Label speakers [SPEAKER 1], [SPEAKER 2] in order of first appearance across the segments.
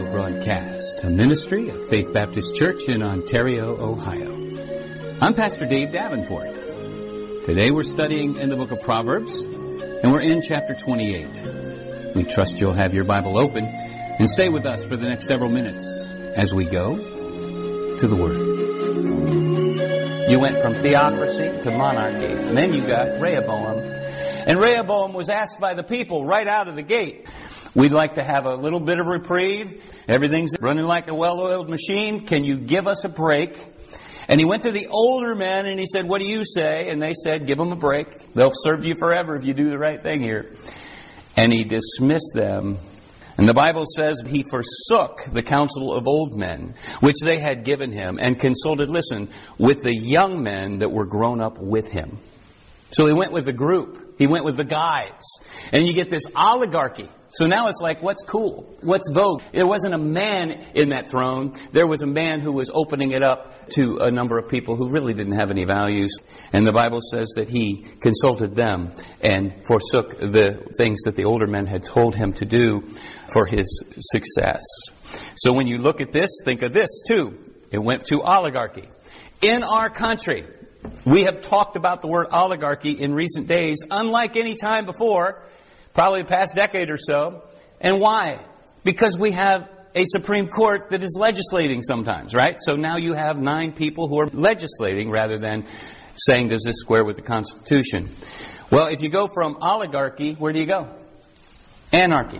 [SPEAKER 1] radio broadcast, a ministry of Faith Baptist Church in Ontario, Ohio. I'm Pastor Dave Davenport. Today we're studying in the book of Proverbs, and we're in chapter 28. We trust you'll have your Bible open and stay with us for the next several minutes as we go to the Word. You went from theocracy to monarchy, and then you got Rehoboam. And Rehoboam was asked by the people right out of the gate, we'd like to have a little bit of reprieve. Everything's running like a well-oiled machine. Can you give us a break? And he went to the older men and he said, what do you say? And they said, give them a break. They'll serve you forever if you do the right thing here. And he dismissed them. And the Bible says he forsook the counsel of old men, which they had given him, and consulted, listen, with the young men that were grown up with him. So he went with the group. He went with the guys. And you get this oligarchy. So now it's like, what's cool? What's vogue? There wasn't a man in that throne. There was a man who was opening it up to a number of people who really didn't have any values. And the Bible says that he consulted them and forsook the things that the older men had told him to do for his success. So when you look at this, think of this too. It went to oligarchy. In our country, we have talked about the word oligarchy in recent days, unlike any time before. Probably the past decade or so. And why? Because we have a Supreme Court that is legislating sometimes, right? So now you have 9 people who are legislating rather than saying, does this square with the Constitution? Well, if you go from oligarchy, where do you go? Anarchy.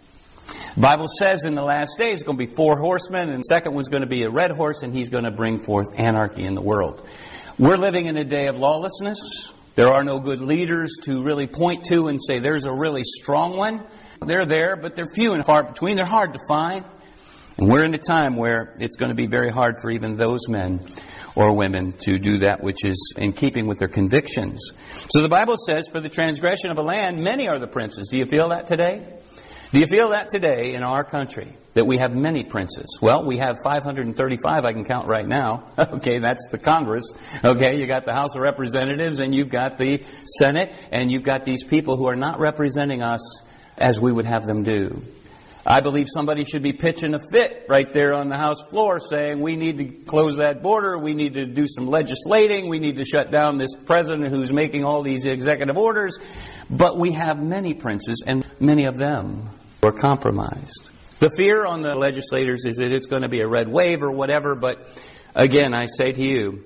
[SPEAKER 1] The Bible says in the last days it's going to be 4 horsemen, and the second one's going to be a red horse, and he's going to bring forth anarchy in the world. We're living in a day of lawlessness. There are no good leaders to really point to and say there's a really strong one. They're there, but they're few and far between. They're hard to find. And we're in a time where it's going to be very hard for even those men or women to do that which is in keeping with their convictions. So the Bible says, for the transgression of a land, many are the princes. Do you feel that today? Do you feel that today in our country, that we have many princes? Well, we have 535 I can count right now. Okay, that's the Congress. Okay, you got the House of Representatives and you've got the Senate, and you've got these people who are not representing us as we would have them do. I believe somebody should be pitching a fit right there on the House floor saying we need to close that border, we need to do some legislating, we need to shut down this president who's making all these executive orders. But we have many princes, and many of them were compromised. The fear on the legislators is that it's going to be a red wave or whatever, but again, I say to you,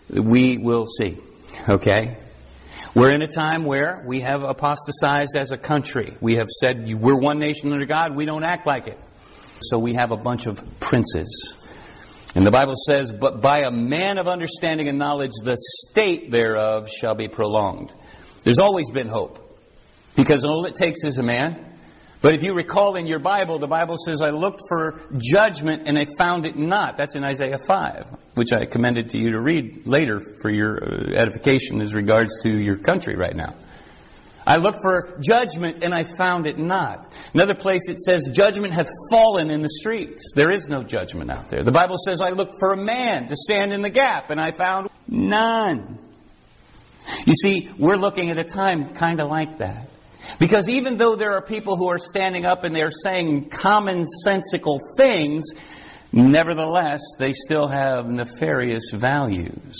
[SPEAKER 1] we will see. Okay? We're in a time where we have apostatized as a country. We have said we're one nation under God, we don't act like it. So we have a bunch of princes. And the Bible says, but by a man of understanding and knowledge, the state thereof shall be prolonged. There's always been hope, because all it takes is a man. But if you recall in your Bible, the Bible says, I looked for judgment and I found it not. That's in Isaiah 5, which I commended to you to read later for your edification as regards to your country right now. I looked for judgment and I found it not. Another place it says, judgment hath fallen in the streets. There is no judgment out there. The Bible says, I looked for a man to stand in the gap and I found none. You see, we're looking at a time kind of like that. Because even though there are people who are standing up and they're saying commonsensical things, nevertheless, they still have nefarious values.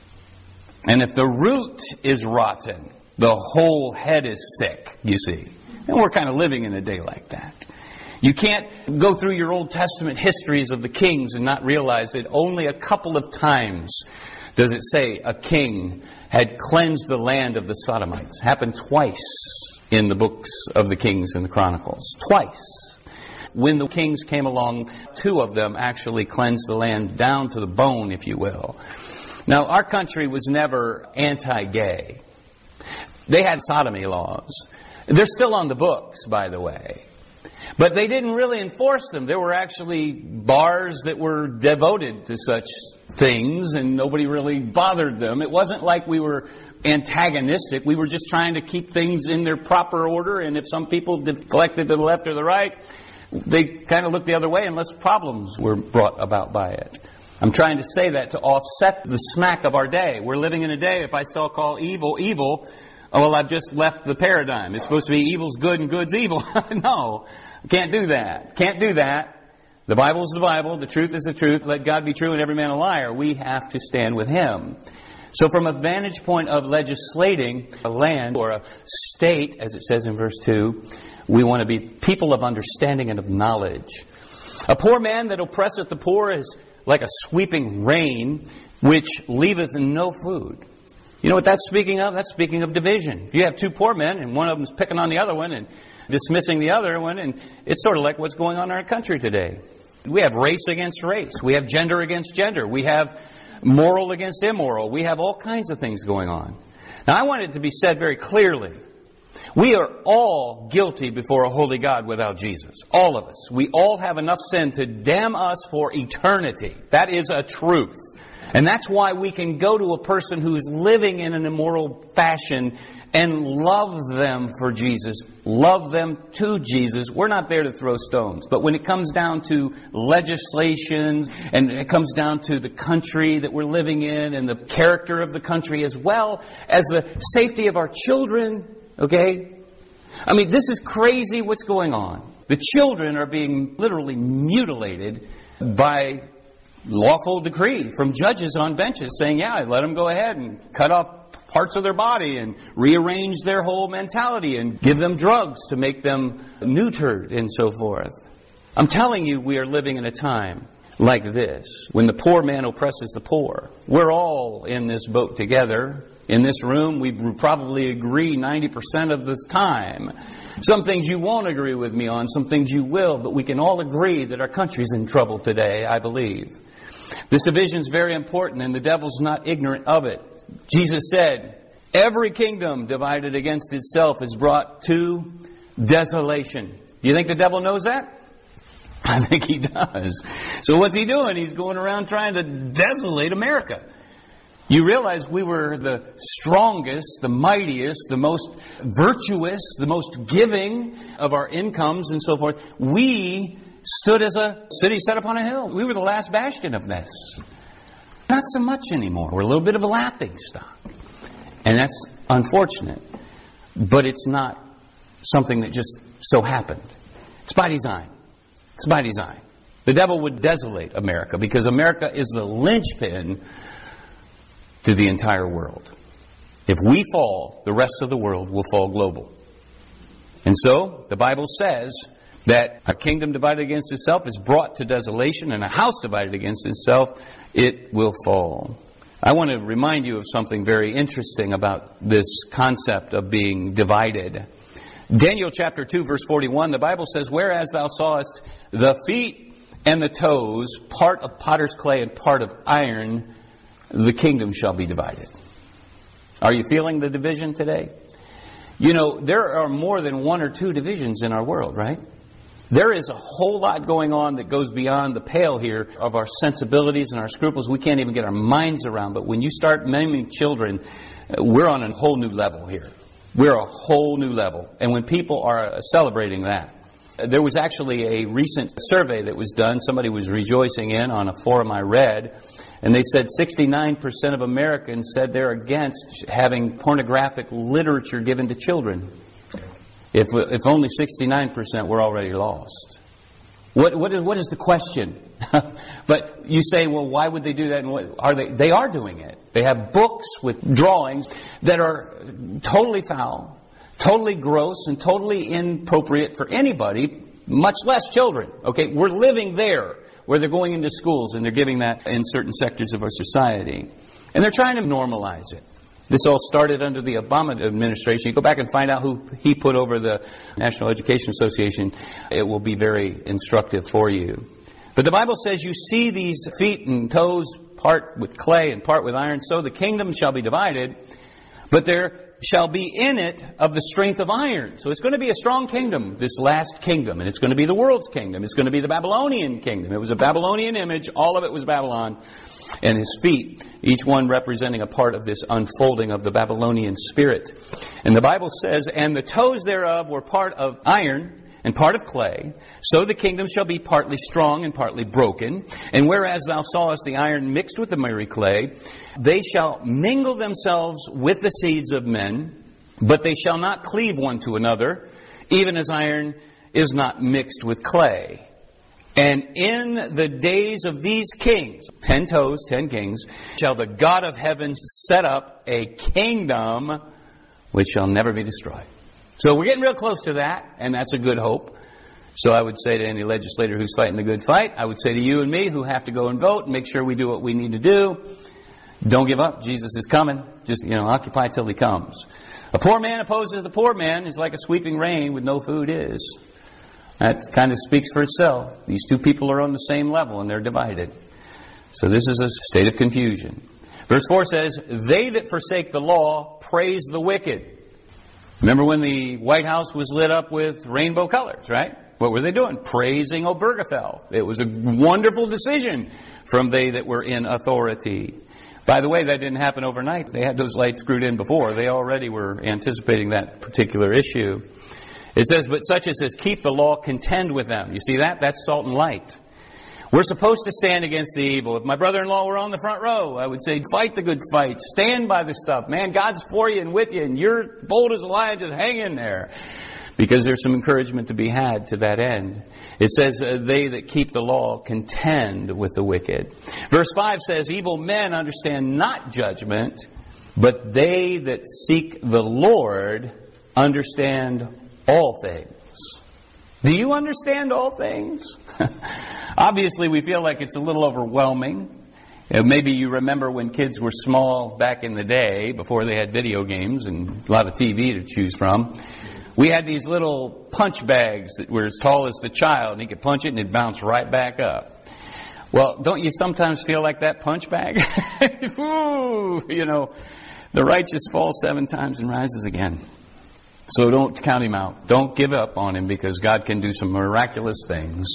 [SPEAKER 1] And if the root is rotten, the whole head is sick, you see. And we're kind of living in a day like that. You can't go through your Old Testament histories of the kings and not realize that only a couple of times does it say a king had cleansed the land of the Sodomites. It happened twice in the books of the Kings and the Chronicles. Twice. When the kings came along, 2 of them actually cleansed the land down to the bone, if you will. Now, our country was never anti-gay. They had sodomy laws. They're still on the books, by the way. But they didn't really enforce them. There were actually bars that were devoted to such things, and nobody really bothered them. It wasn't like we were antagonistic. We were just trying to keep things in their proper order, and if some people deflected to the left or the right, they kind of looked the other way unless problems were brought about by it. I'm trying to say that to offset the smack of our day. We're living in a day, if I still call evil, evil, oh, well, I've just left the paradigm. It's supposed to be evil's good and good's evil. No, can't do that. Can't do that. The Bible is the Bible. The truth is the truth. Let God be true and every man a liar. We have to stand with Him. So from a vantage point of legislating a land or a state, as it says in verse 2, we want to be people of understanding and of knowledge. A poor man that oppresseth the poor is like a sweeping rain, which leaveth no food. You know what that's speaking of? That's speaking of division. If you have two poor men and one of them's picking on the other one and dismissing the other one, and it's sort of like what's going on in our country today. We have race against race. We have gender against gender. We have moral against immoral. We have all kinds of things going on. Now, I want it to be said very clearly. We are all guilty before a holy God without Jesus. All of us. We all have enough sin to damn us for eternity. That is a truth. And that's why we can go to a person who is living in an immoral fashion and love them for Jesus. Love them to Jesus. We're not there to throw stones. But when it comes down to legislation, and it comes down to the country that we're living in and the character of the country as well as the safety of our children, okay? I mean, this is crazy what's going on. The children are being literally mutilated by lawful decree from judges on benches saying, yeah, let them go ahead and cut off parts of their body and rearrange their whole mentality and give them drugs to make them neutered and so forth. I'm telling you, we are living in a time like this when the poor man oppresses the poor. We're all in this boat together. In this room, we probably agree 90% of the time. Some things you won't agree with me on, some things you will, but we can all agree that our country's in trouble today, I believe. This division is very important, and the devil's not ignorant of it. Jesus said, every kingdom divided against itself is brought to desolation. Do you think the devil knows that? I think he does. So what's he doing? He's going around trying to desolate America. You realize we were the strongest, the mightiest, the most virtuous, the most giving of our incomes and so forth. We stood as a city set upon a hill. We were the last bastion of this. Not so much anymore. We're a little bit of a laughing stock. And that's unfortunate. But it's not something that just so happened. It's by design. It's by design. The devil would desolate America because America is the linchpin to the entire world. If we fall, the rest of the world will fall global. And so, the Bible says that a kingdom divided against itself is brought to desolation, and a house divided against itself, it will fall. I want to remind you of something very interesting about this concept of being divided. Daniel chapter 2, verse 41, the Bible says, whereas thou sawest the feet and the toes, part of potter's clay and part of iron, the kingdom shall be divided. Are you feeling the division today? You know, there are more than one or two divisions in our world, right? There is a whole lot going on that goes beyond the pale here of our sensibilities and our scruples. We can't even get our minds around. But when you start naming children, we're on a whole new level here. We're a whole new level. And when people are celebrating that, there was actually a recent survey that was done. Somebody was rejoicing in on a forum I read. And they said 69% of Americans said they're against having pornographic literature given to children. If only 69%, we're already lost. What is the question? But you say, well, why would they do that? And they are doing it. They have books with drawings that are totally foul, totally gross, and totally inappropriate for anybody, much less children. Okay, we're living there where they're going into schools and they're giving that in certain sectors of our society. And they're trying to normalize it. This all started under the Obama administration. You go back and find out who he put over the National Education Association. It will be very instructive for you. But the Bible says you see these feet and toes, part with clay and part with iron, so the kingdom shall be divided, but there shall be in it of the strength of iron. So it's going to be a strong kingdom, this last kingdom, and it's going to be the world's kingdom. It's going to be the Babylonian kingdom. It was a Babylonian image. All of it was Babylon. And his feet, each one representing a part of this unfolding of the Babylonian spirit. And the Bible says, and the toes thereof were part of iron and part of clay. So the kingdom shall be partly strong and partly broken. And whereas thou sawest the iron mixed with the miry clay, they shall mingle themselves with the seeds of men, but they shall not cleave one to another, even as iron is not mixed with clay. And in the days of these kings, 10 toes, 10 kings, shall the God of heaven set up a kingdom which shall never be destroyed. So we're getting real close to that, and that's a good hope. So I would say to any legislator who's fighting the good fight, I would say to you and me who have to go and vote, make sure we do what we need to do. Don't give up. Jesus is coming. Just, occupy till He comes. A poor man opposes the poor man is like a sweeping rain with no food is. That kind of speaks for itself. These two people are on the same level and they're divided. So this is a state of confusion. Verse 4 says, they that forsake the law praise the wicked. Remember when the White House was lit up with rainbow colors, right? What were they doing? Praising Obergefell. It was a wonderful decision from they that were in authority. By the way, that didn't happen overnight. They had those lights screwed in before. They already were anticipating that particular issue. It says, but such as says, keep the law, contend with them. You see that? That's salt and light. We're supposed to stand against the evil. If my brother-in-law were on the front row, I would say, fight the good fight. Stand by the stuff. Man, God's for you and with you, and you're bold as a lion. Just hang in there. Because there's some encouragement to be had to that end. It says, they that keep the law contend with the wicked. Verse 5 says, evil men understand not judgment, but they that seek the Lord understand all things. Do you understand all things? Obviously, we feel like it's a little overwhelming. Maybe you remember when kids were small back in the day, before they had video games and a lot of TV to choose from. We had these little punch bags that were as tall as the child, and he could punch it and it'd bounce right back up. Well, don't you sometimes feel like that punch bag? Ooh, the righteous falls 7 times and rises again. So don't count him out. Don't give up on him, because God can do some miraculous things.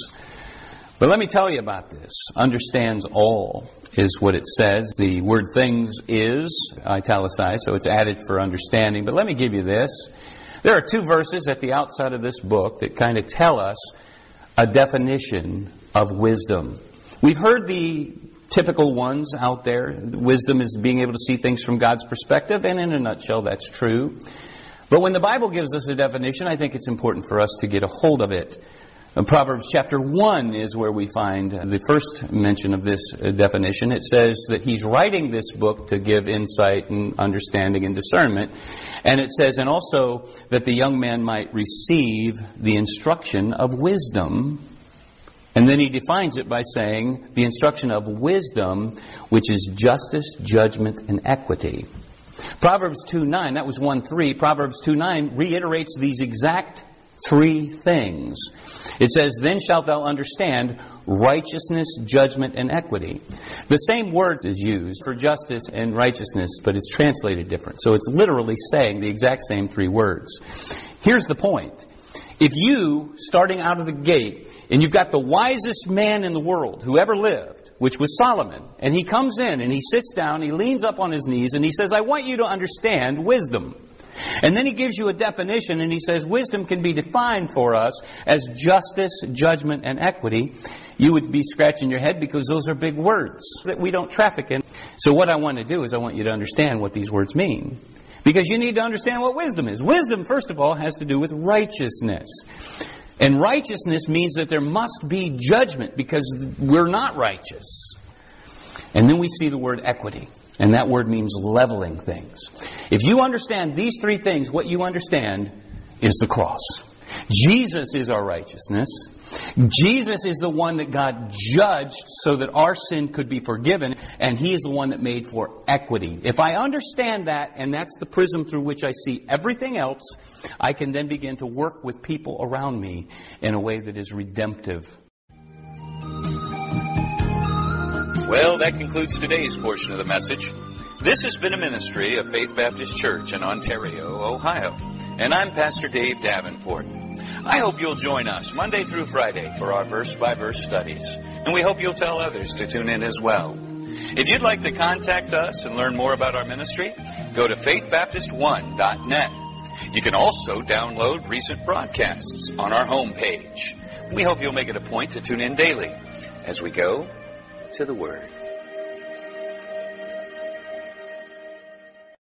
[SPEAKER 1] But let me tell you about this. Understands all is what it says. The word things is italicized, so it's added for understanding. But let me give you this. There are 2 verses at the outside of this book that kind of tell us a definition of wisdom. We've heard the typical ones out there. Wisdom is being able to see things from God's perspective, and in a nutshell, that's true. But when the Bible gives us a definition, I think it's important for us to get a hold of it. Proverbs chapter 1 is where we find the first mention of this definition. It says that he's writing this book to give insight and understanding and discernment. And it says, and also that the young man might receive the instruction of wisdom. And then he defines it by saying, the instruction of wisdom, which is justice, judgment, and equity. Proverbs 2:9, that was 1:3. Proverbs 2:9 reiterates these exact 3 things. It says, then shalt thou understand righteousness, judgment, and equity. The same word is used for justice and righteousness, but it's translated different. So it's literally saying the exact same 3 words. Here's the point. If you, starting out of the gate, and you've got the wisest man in the world who ever lived, which was Solomon, and he comes in and he sits down, he leans up on his knees, and he says, I want you to understand wisdom. And then he gives you a definition, and he says wisdom can be defined for us as justice, judgment, and equity. You would be scratching your head, because those are big words that we don't traffic in. So what I want to do is I want you to understand what these words mean. Because you need to understand what wisdom is. Wisdom, first of all, has to do with righteousness. And righteousness means that there must be judgment, because we're not righteous. And then we see the word equity. And that word means leveling things. If you understand these 3 things, what you understand is the cross. Jesus is our righteousness. Jesus is the one that God judged so that our sin could be forgiven. And He is the one that made for equity. If I understand that, and that's the prism through which I see everything else, I can then begin to work with people around me in a way that is redemptive.
[SPEAKER 2] Well, that concludes today's portion of the message. This has been a ministry of Faith Baptist Church in Ontario, Ohio. And I'm Pastor Dave Davenport. I hope you'll join us Monday through Friday for our verse-by-verse studies. And we hope you'll tell others to tune in as well. If you'd like to contact us and learn more about our ministry, go to faithbaptist1.net. You can also download recent broadcasts on our homepage. We hope you'll make it a point to tune in daily as we go to the Word.